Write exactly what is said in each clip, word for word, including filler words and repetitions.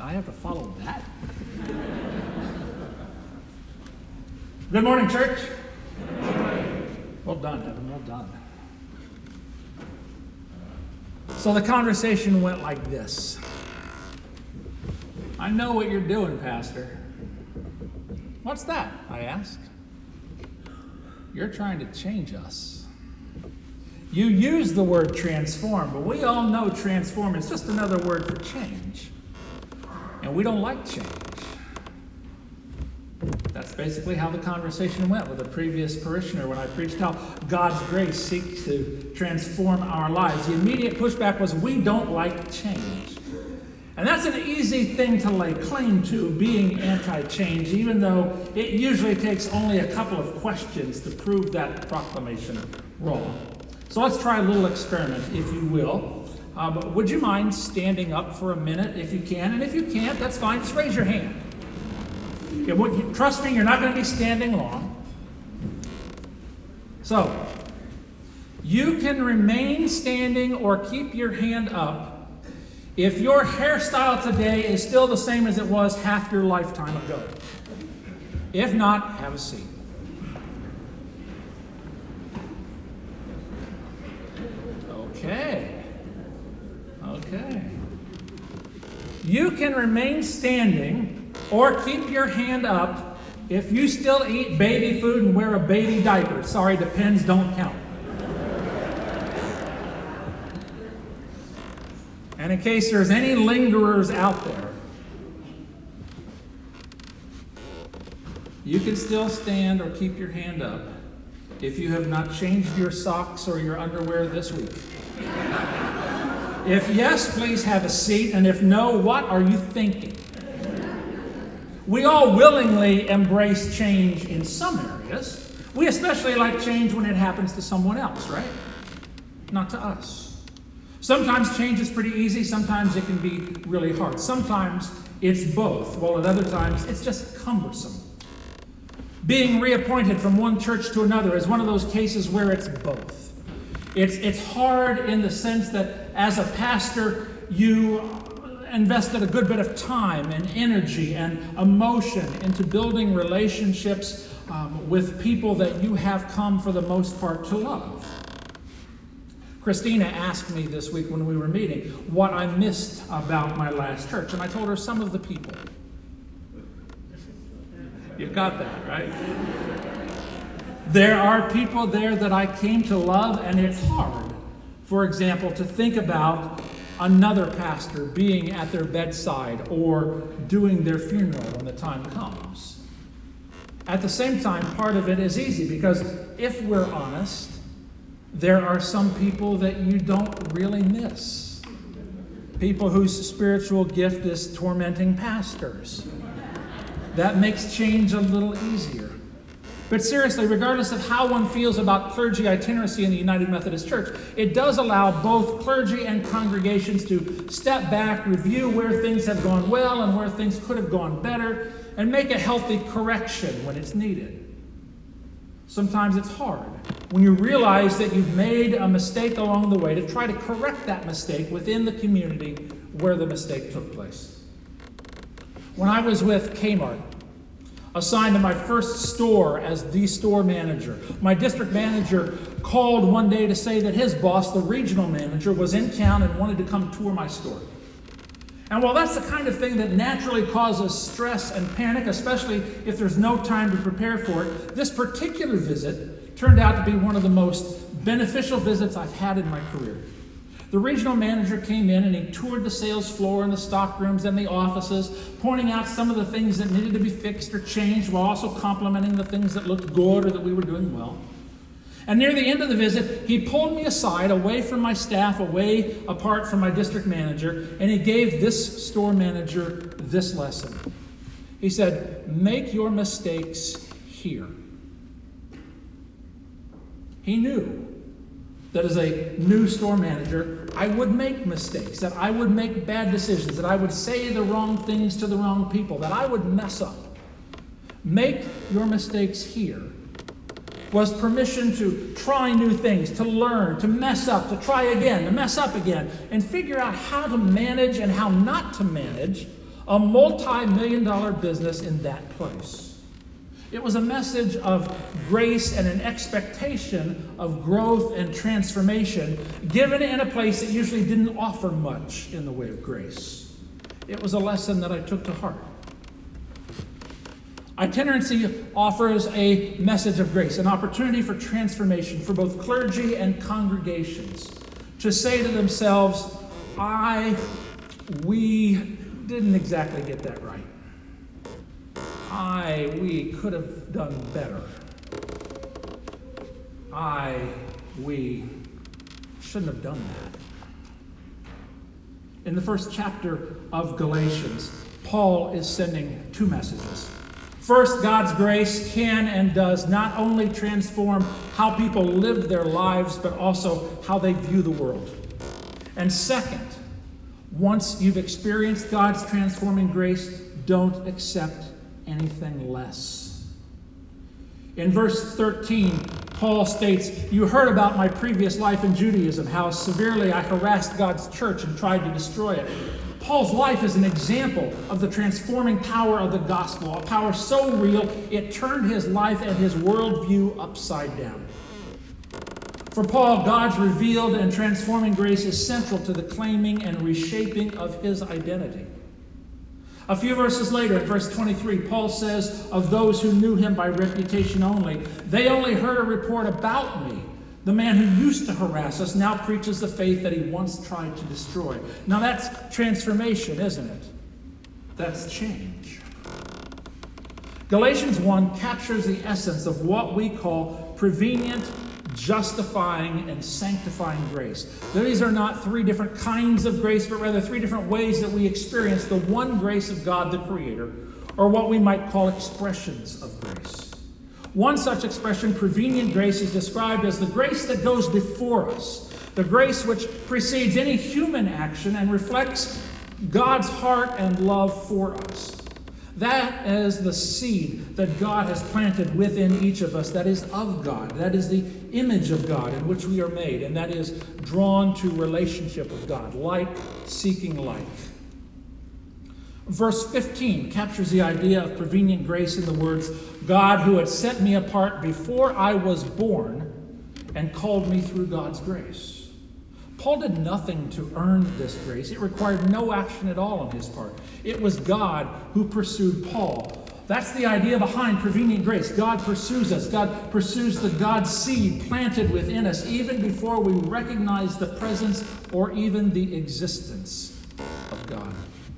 I have to follow that? Good morning, church. Good morning. Well done, Evan. Well done. So the conversation went like this. I know what you're doing, Pastor. What's that? I asked. You're trying to change us. You use the word transform, but we all know transform is just another word for change. And we don't like change. That's basically how the conversation went with a previous parishioner when I preached how God's grace seeks to transform our lives. The immediate pushback was, we don't like change. And that's an easy thing to lay claim to, being anti-change, even though it usually takes only a couple of questions to prove that proclamation wrong. So let's try a little experiment, if you will. Uh, but would you mind standing up for a minute if you can? And if you can't, that's fine. Just raise your hand. Yeah, what, you, trust me, you're not going to be standing long. So, you can remain standing or keep your hand up if your hairstyle today is still the same as it was half your lifetime ago. If not, have a seat. Okay. Okay. You can remain standing or keep your hand up if you still eat baby food and wear a baby diaper. Sorry, the pens don't count. And in case there's any lingerers out there, you can still stand or keep your hand up if you have not changed your socks or your underwear this week. If yes, please have a seat. And if no, what are you thinking? We all willingly embrace change in some areas. We especially like change when it happens to someone else, right? Not to us. Sometimes change is pretty easy. Sometimes it can be really hard. Sometimes it's both, while at other times it's just cumbersome. Being reappointed from one church to another is one of those cases where it's both. It's, it's hard in the sense that as a pastor, you invested a good bit of time and energy and emotion into building relationships um, with people that you have come for the most part to love. Christina asked me this week when we were meeting what I missed about my last church, and I told her some of the people. You've got that, right? There are people there that I came to love, and it's hard, for example, to think about another pastor being at their bedside or doing their funeral when the time comes. At the same time, part of it is easy because if we're honest, there are some people that you don't really miss. People whose spiritual gift is tormenting pastors. That makes change a little easier. But seriously, regardless of how one feels about clergy itinerancy in the United Methodist Church, it does allow both clergy and congregations to step back, review where things have gone well and where things could have gone better, and make a healthy correction when it's needed. Sometimes it's hard when you realize that you've made a mistake along the way to try to correct that mistake within the community where the mistake took place. When I was with Kmart, assigned to my first store as the store manager, my district manager called one day to say that his boss, the regional manager, was in town and wanted to come tour my store. And while that's the kind of thing that naturally causes stress and panic, especially if there's no time to prepare for it, this particular visit turned out to be one of the most beneficial visits I've had in my career. The regional manager came in and he toured the sales floor and the stock rooms and the offices, pointing out some of the things that needed to be fixed or changed while also complimenting the things that looked good or that we were doing well. And near the end of the visit, he pulled me aside, away from my staff, away apart from my district manager, and he gave this store manager this lesson. He said, "Make your mistakes here." He knew that as a new store manager, I would make mistakes, that I would make bad decisions, that I would say the wrong things to the wrong people, that I would mess up. Make your mistakes here was permission to try new things, to learn, to mess up, to try again, to mess up again, and figure out how to manage and how not to manage a multi-million dollar business in that place. It was a message of grace and an expectation of growth and transformation given in a place that usually didn't offer much in the way of grace. It was a lesson that I took to heart. Itinerancy offers a message of grace, an opportunity for transformation for both clergy and congregations to say to themselves, I, we didn't exactly get that right. I, we could have done better. I, we shouldn't have done that. In the first chapter of Galatians, Paul is sending two messages. First, God's grace can and does not only transform how people live their lives, but also how they view the world. And second, once you've experienced God's transforming grace, don't accept anything less. In verse thirteen, Paul states, you heard about my previous life in Judaism, how severely I harassed God's church and tried to destroy it. Paul's life is an example of the transforming power of the gospel, a power so real it turned his life and his worldview upside down. For Paul, God's revealed and transforming grace is central to the claiming and reshaping of his identity. A few verses later, in verse twenty-three, Paul says of those who knew him by reputation only, they only heard a report about me. The man who used to harass us now preaches the faith that he once tried to destroy. Now that's transformation, isn't it? That's change. Galatians one captures the essence of what we call prevenient, justifying, and sanctifying grace. These are not three different kinds of grace, but rather three different ways that we experience the one grace of God the Creator, or what we might call expressions of grace. One such expression, prevenient grace, is described as the grace that goes before us, the grace which precedes any human action and reflects God's heart and love for us. That is the seed that God has planted within each of us that is of God. That is the image of God in which we are made, and that is drawn to relationship with God, like seeking like. Verse fifteen captures the idea of prevenient grace in the words, God who had set me apart before I was born and called me through God's grace. Paul did nothing to earn this grace. It required no action at all on his part. It was God who pursued Paul. That's the idea behind prevenient grace. God pursues us. God pursues the God seed planted within us even before we recognize the presence or even the existence of God.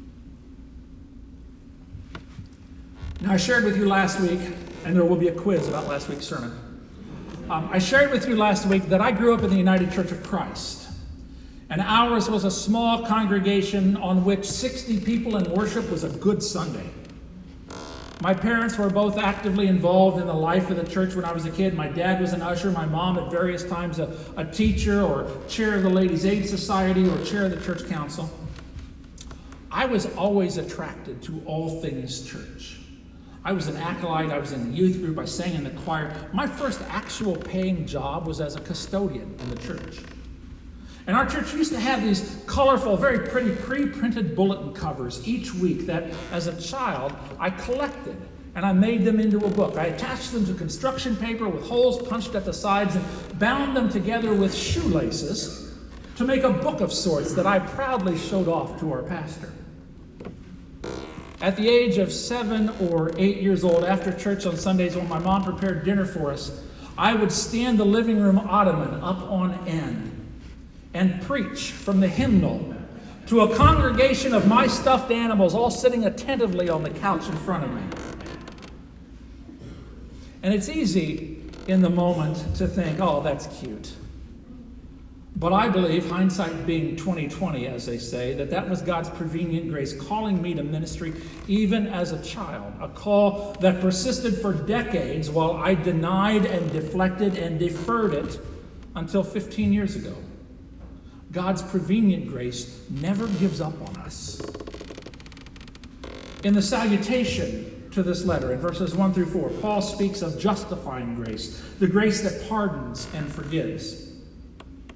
Now, I shared with you last week, and there will be a quiz about last week's sermon. Um, I shared with you last week that I grew up in the United Church of Christ. And ours was a small congregation on which sixty people in worship was a good Sunday. My parents were both actively involved in the life of the church when I was a kid. My dad was an usher, my mom at various times a, a teacher or chair of the Ladies' Aid Society or chair of the church council. I was always attracted to all things church. I was an acolyte, I was in the youth group, I sang in the choir. My first actual paying job was as a custodian in the church. And our church used to have these colorful, very pretty pre-printed bulletin covers each week that, as a child, I collected. And I made them into a book. I attached them to construction paper with holes punched at the sides and bound them together with shoelaces to make a book of sorts that I proudly showed off to our pastor. At the age of seven or eight years old, after church on Sundays when my mom prepared dinner for us, I would stand the living room ottoman up on end and preach from the hymnal to a congregation of my stuffed animals all sitting attentively on the couch in front of me. And it's easy in the moment to think, oh, that's cute. But I believe, hindsight being twenty twenty, as they say, that that was God's prevenient grace calling me to ministry even as a child, a call that persisted for decades while I denied and deflected and deferred it until fifteen years ago. God's prevenient grace never gives up on us. In the salutation to this letter, in verses one through four, Paul speaks of justifying grace, the grace that pardons and forgives.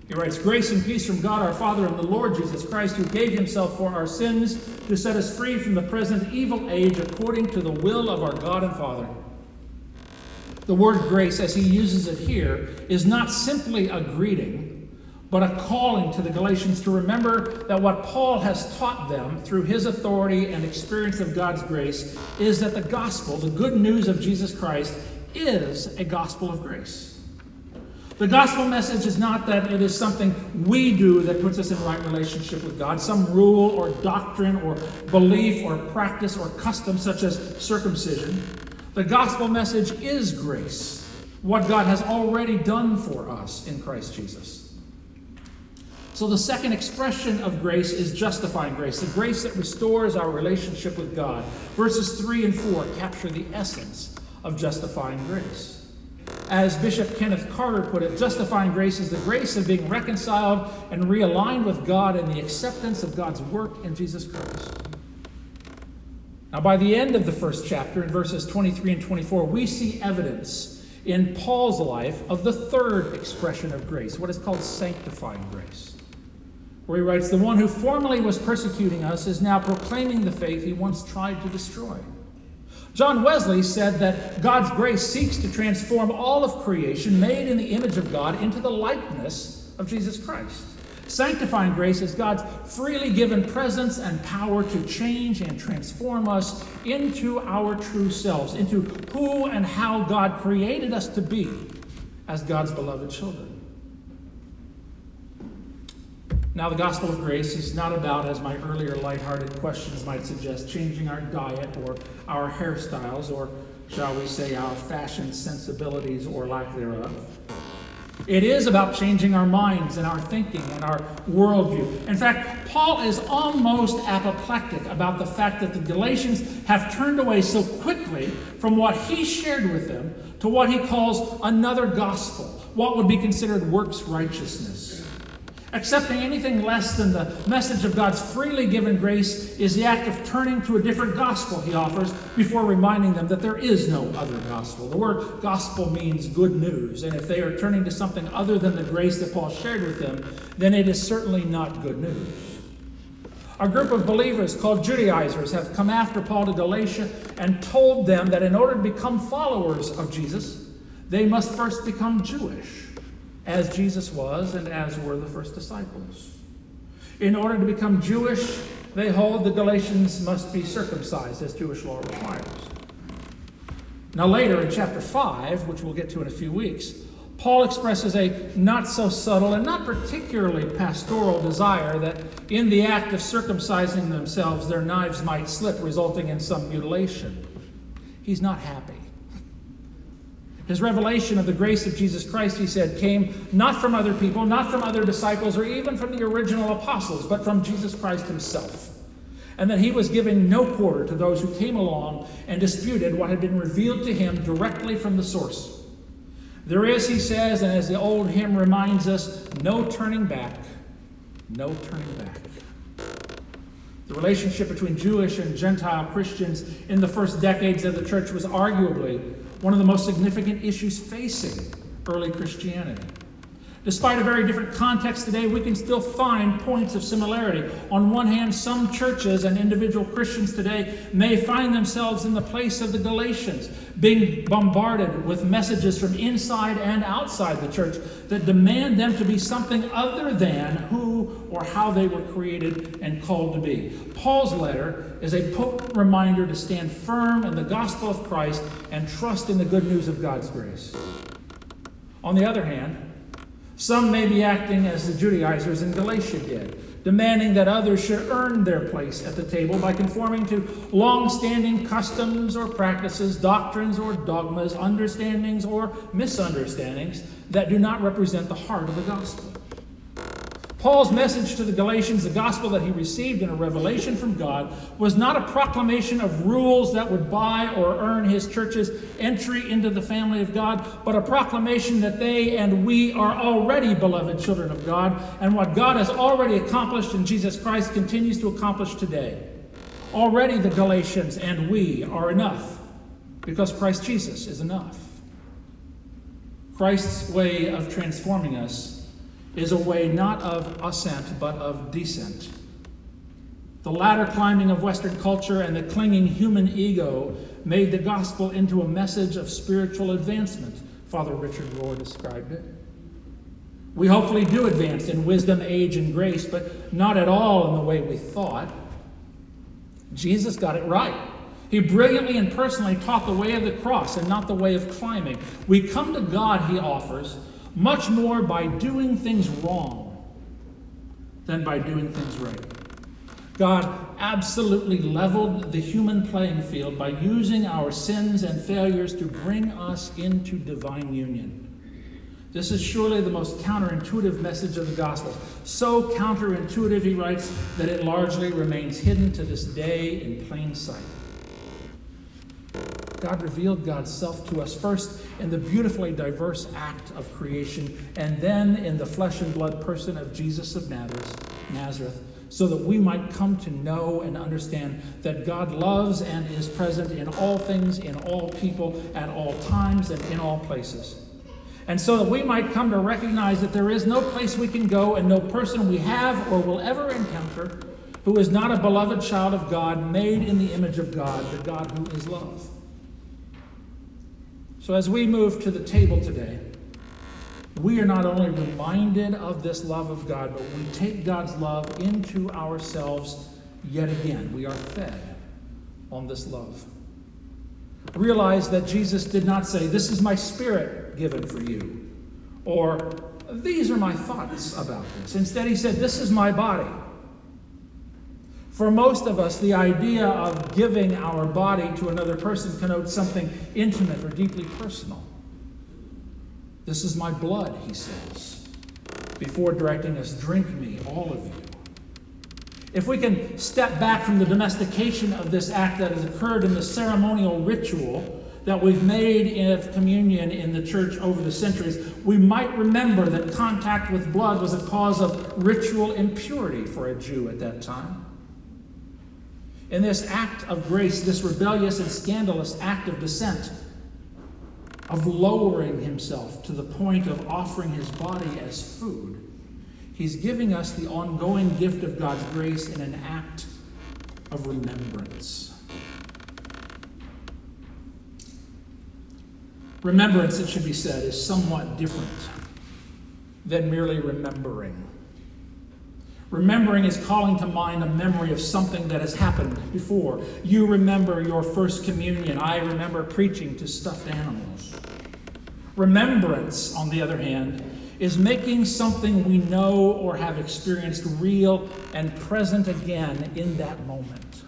He writes, "Grace and peace from God our Father and the Lord Jesus Christ, who gave himself for our sins to set us free from the present evil age according to the will of our God and Father." The word grace, as he uses it here, is not simply a greeting, but a calling to the Galatians to remember that what Paul has taught them through his authority and experience of God's grace is that the gospel, the good news of Jesus Christ, is a gospel of grace. The gospel message is not that it is something we do that puts us in right relationship with God, some rule or doctrine or belief or practice or custom such as circumcision. The gospel message is grace, what God has already done for us in Christ Jesus. So the second expression of grace is justifying grace, the grace that restores our relationship with God. Verses three and four capture the essence of justifying grace. As Bishop Kenneth Carter put it, justifying grace is the grace of being reconciled and realigned with God in the acceptance of God's work in Jesus Christ. Now, by the end of the first chapter, in verses twenty-three and twenty-four, we see evidence in Paul's life of the third expression of grace, what is called sanctifying grace, where he writes, "The one who formerly was persecuting us is now proclaiming the faith he once tried to destroy." John Wesley said that God's grace seeks to transform all of creation made in the image of God into the likeness of Jesus Christ. Sanctifying grace is God's freely given presence and power to change and transform us into our true selves, into who and how God created us to be as God's beloved children. Now, the gospel of grace is not about, as my earlier lighthearted questions might suggest, changing our diet or our hairstyles or, shall we say, our fashion sensibilities or lack thereof. It is about changing our minds and our thinking and our worldview. In fact, Paul is almost apoplectic about the fact that the Galatians have turned away so quickly from what he shared with them to what he calls another gospel, what would be considered works righteousness. Accepting anything less than the message of God's freely given grace is the act of turning to a different gospel, he offers, before reminding them that there is no other gospel. The word gospel means good news, and if they are turning to something other than the grace that Paul shared with them, then it is certainly not good news. A group of believers called Judaizers have come after Paul to Galatia and told them that in order to become followers of Jesus, they must first become Jewish, as Jesus was and as were the first disciples. In order to become Jewish, they hold the Galatians must be circumcised, as Jewish law requires. Now later in chapter five, which we'll get to in a few weeks, Paul expresses a not so subtle and not particularly pastoral desire that in the act of circumcising themselves, their knives might slip, resulting in some mutilation. He's not happy. His revelation of the grace of Jesus Christ, he said, came not from other people, not from other disciples, or even from the original apostles, but from Jesus Christ himself. And that he was giving no quarter to those who came along and disputed what had been revealed to him directly from the source. There is, he says, and as the old hymn reminds us, no turning back, no turning back. The relationship between Jewish and Gentile Christians in the first decades of the church was arguably one of the most significant issues facing early Christianity. Despite a very different context today, we can still find points of similarity. On one hand, some churches and individual Christians today may find themselves in the place of the Galatians, being bombarded with messages from inside and outside the church that demand them to be something other than who or how they were created and called to be. Paul's letter is a potent reminder to stand firm in the gospel of Christ and trust in the good news of God's grace. On the other hand, some may be acting as the Judaizers in Galatia did, demanding that others should earn their place at the table by conforming to long-standing customs or practices, doctrines or dogmas, understandings or misunderstandings that do not represent the heart of the gospel. Paul's message to the Galatians, the gospel that he received in a revelation from God, was not a proclamation of rules that would buy or earn his church's entry into the family of God, but a proclamation that they and we are already beloved children of God, and what God has already accomplished in Jesus Christ continues to accomplish today. Already the Galatians and we are enough, because Christ Jesus is enough. Christ's way of transforming us is a way not of ascent, but of descent. The ladder climbing of Western culture and the clinging human ego made the gospel into a message of spiritual advancement. Father Richard Rohr described it. We hopefully do advance in wisdom, age, and grace, but not at all in the way we thought. Jesus got it right. He brilliantly and personally taught the way of the cross and not the way of climbing. We come to God, he offers, much more by doing things wrong than by doing things right. God absolutely leveled the human playing field by using our sins and failures to bring us into divine union. This is surely the most counterintuitive message of the gospel. So counterintuitive, he writes, that it largely remains hidden to this day in plain sight. God revealed God's self to us first in the beautifully diverse act of creation, and then in the flesh and blood person of Jesus of Nazareth, so that we might come to know and understand that God loves and is present in all things, in all people, at all times, and in all places. And so that we might come to recognize that there is no place we can go and no person we have or will ever encounter who is not a beloved child of God, made in the image of God, the God who is love. So as we move to the table today, we are not only reminded of this love of God, but we take God's love into ourselves yet again. We are fed on this love. Realize that Jesus did not say, "This is my spirit given for you," or "These are my thoughts about this." Instead, he said, "This is my body." For most of us, the idea of giving our body to another person connotes something intimate or deeply personal. "This is my blood," he says, before directing us, "Drink me, all of you." If we can step back from the domestication of this act that has occurred in the ceremonial ritual that we've made of communion in the church over the centuries, we might remember that contact with blood was a cause of ritual impurity for a Jew at that time. In this act of grace, this rebellious and scandalous act of descent, of lowering himself to the point of offering his body as food, he's giving us the ongoing gift of God's grace in an act of remembrance. Remembrance, it should be said, is somewhat different than merely remembering. Remembering is calling to mind a memory of something that has happened before. You remember your first communion. I remember preaching to stuffed animals. Remembrance, on the other hand, is making something we know or have experienced real and present again in that moment.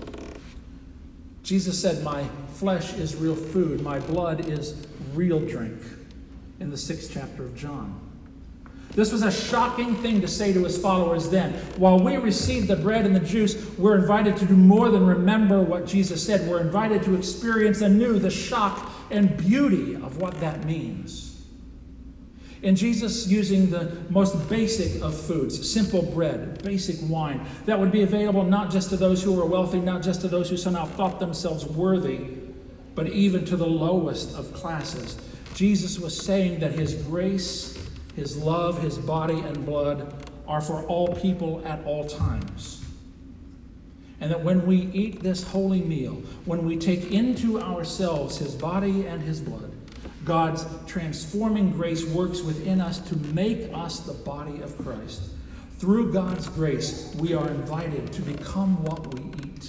Jesus said, "My flesh is real food, my blood is real drink," in the sixth chapter of John. This was a shocking thing to say to his followers then. While we receive the bread and the juice, we're invited to do more than remember what Jesus said. We're invited to experience anew the shock and beauty of what that means. In Jesus using the most basic of foods, simple bread, basic wine, that would be available not just to those who were wealthy, not just to those who somehow thought themselves worthy, but even to the lowest of classes. Jesus was saying that his grace, his love, his body and blood are for all people at all times. And that when we eat this holy meal, when we take into ourselves his body and his blood, God's transforming grace works within us to make us the body of Christ. Through God's grace, we are invited to become what we eat.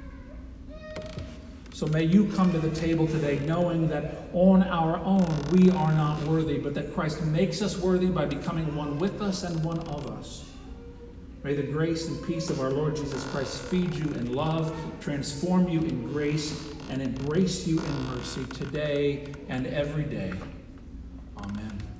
So may you come to the table today knowing that on our own we are not worthy, but that Christ makes us worthy by becoming one with us and one of us. May the grace and peace of our Lord Jesus Christ feed you in love, transform you in grace, and embrace you in mercy today and every day. Amen.